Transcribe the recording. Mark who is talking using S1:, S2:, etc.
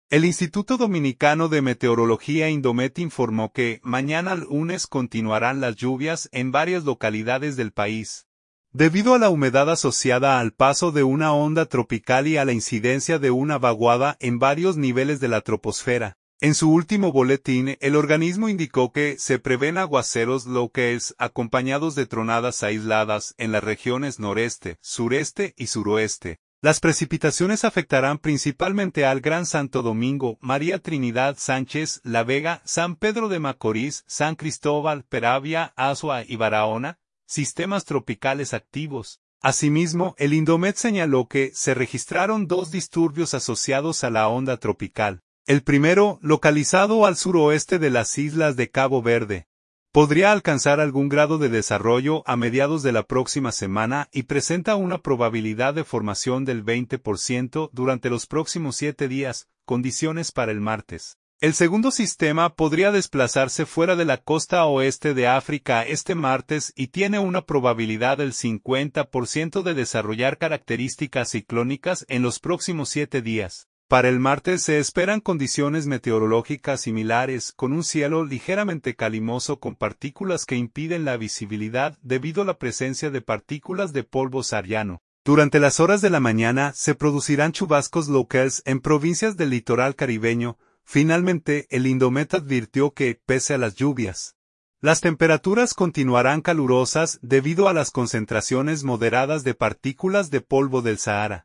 S1: El Instituto Dominicano de Meteorología Indomet informó que mañana lunes continuarán las lluvias en varias localidades del país. Debido a la humedad asociada al paso de una onda tropical y a la incidencia de una vaguada en varios niveles de la troposfera. En su último boletín, el organismo indicó que se prevén aguaceros locales acompañados de tronadas aisladas en las regiones noreste, sureste y suroeste. Las precipitaciones afectarán principalmente al Gran Santo Domingo, María Trinidad Sánchez, La Vega, San Pedro de Macorís, San Cristóbal, Peravia, Azua y Barahona, sistemas tropicales activos. Asimismo, el Indomet señaló que se registraron 2 disturbios asociados a la onda tropical. El primero, localizado al suroeste de las islas de Cabo Verde, podría alcanzar algún grado de desarrollo a mediados de la próxima semana y presenta una probabilidad de formación del 20% durante los próximos 7 días, condiciones para el martes. El segundo sistema podría desplazarse fuera de la costa oeste de África este martes y tiene una probabilidad del 50% de desarrollar características ciclónicas en los próximos 7 días. Para el martes se esperan condiciones meteorológicas similares, con un cielo ligeramente calimoso con partículas que impiden la visibilidad debido a la presencia de partículas de polvo sahariano. Durante las horas de la mañana se producirán chubascos locales en provincias del litoral caribeño. Finalmente, el Indomet advirtió que, pese a las lluvias, las temperaturas continuarán calurosas debido a las concentraciones moderadas de partículas de polvo del Sahara.